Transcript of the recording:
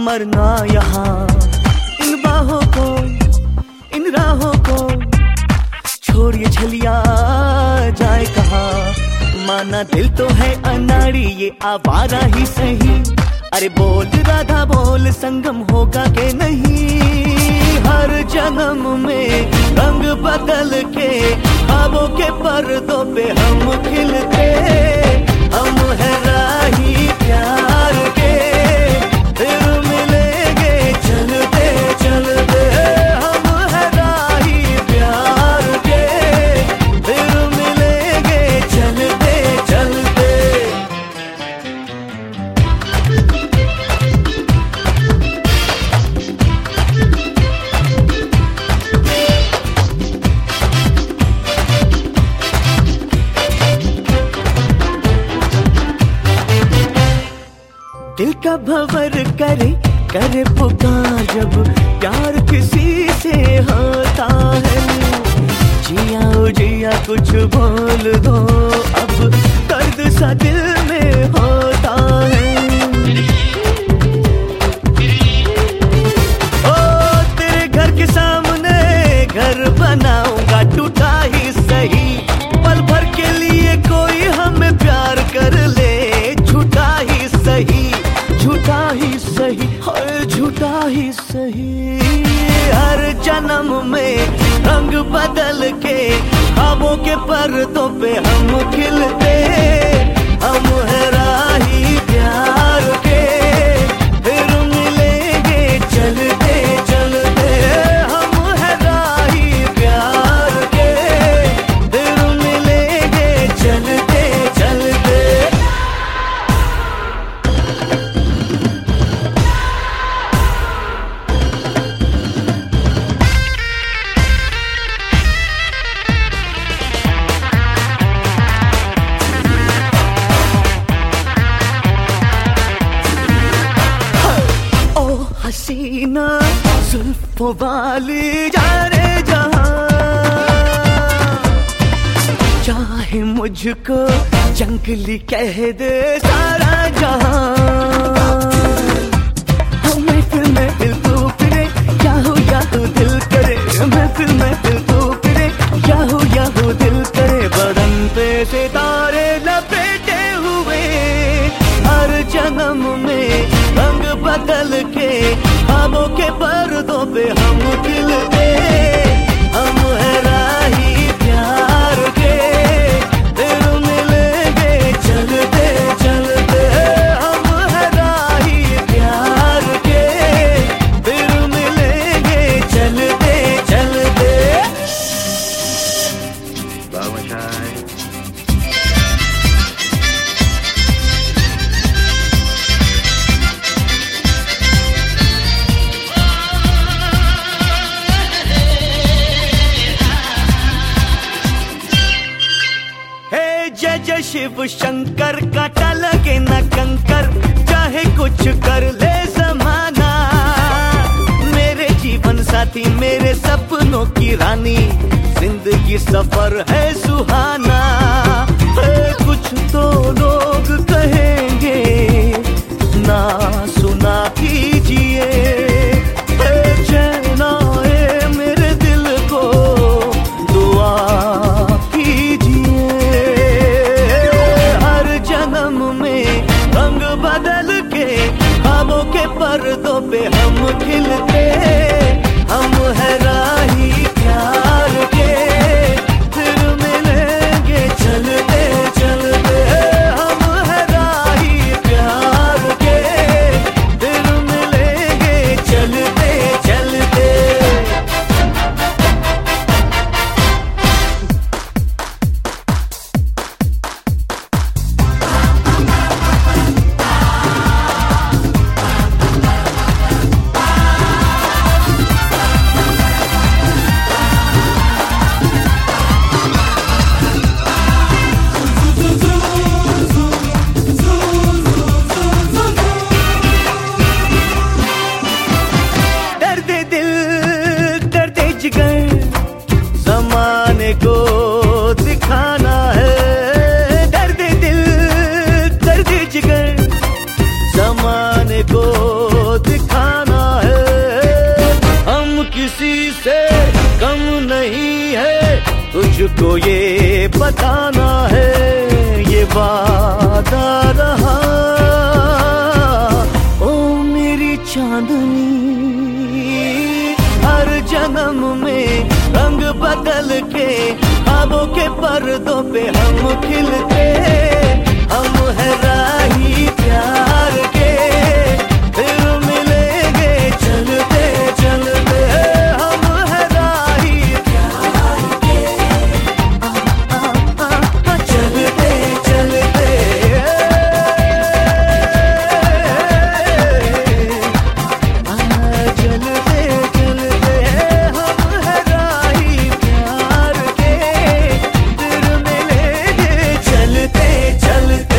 मरना यहाँ इन बाहों को, इन राहों को छोड़ ये झलिया जाए कहाँ। माना दिल तो है अनाड़ी ये आवारा ही सही, अरे बोल राधा बोल संगम होगा के नहीं। हर जन्म में रंग बदल के ख्वाबों के पर्दों पे हम खिलते, हम है राही प्यार के, फिर मिलेंगे चलते चलते। हम है राही प्यार के, फिर मिलेंगे चलते चलते। दिल का भंवर करे करे पुकार जब प्यार किसी से होता है। जिया ओ जिया कुछ बोल दो अब दर्द सा दिल में होता है। ओ तेरे घर के सामने घर बनाऊंगा टूटा ही सही, पल भर के लिए कोई हमें प्यार कर ले, झूठा ही सही, झूठा ही सही, हर झूठा ही सही। हर जन्म में रंग बदल के ख्वाबों के पर्दों पे हम खिलते, हम है राही प्यार के, फिर मिलेंगे चलते चलते। हम है राही प्यार के, फिर मिलेंगे चलते चलते। हसीना जुल्फों वाली जा रे जहां, चाहे मुझको जंगली कह दे सारा जहां। महफिल में दिल तो फिरे याहू दिल करे, महफिल में दिल तो फिरे याहू दिल करे। बदन पे सितारे लपेटे हुए हर जन्म में रंग बदल के ख्वाबों के पर्दों पे हम खिलते, हम है राही प्यार के, फिर मिलेंगे चलते चलते। हम है राही प्यार के, फिर मिलेंगे चलते चलते। जय जय शिव शंकर काटा लगे न कंकर, चाहे कुछ कर ले जमाना। मेरे जीवन साथी मेरे सपनों की रानी, जिंदगी सफर है सुहाना। कुछ तो लोग कहेंगे ना सुना कीजिए, चैन आए मेरे दिल को दुआ कीजिए। रंग बदल के ख्वाबों के पर्दों पे हम खिलते, हम है राही प्यार के, फिर मिलेंगे चलते चलते। हम है राही प्यार के, फिर मिलेंगे चलते चलते। को दिखा तुझको ये बताना है, ये वादा रहा। ओ मेरी चांदनी, हर जन्म में रंग बदल के ख्वाबों के पर्दों पे हम खिलते। हम है राही प्यार के, फिर मिलेंगे चलते चलते। हम है राही प्यार के, चलते चलते। चलते चलते हम है राही प्यार के, फिर मिलेंगे चलते चलते।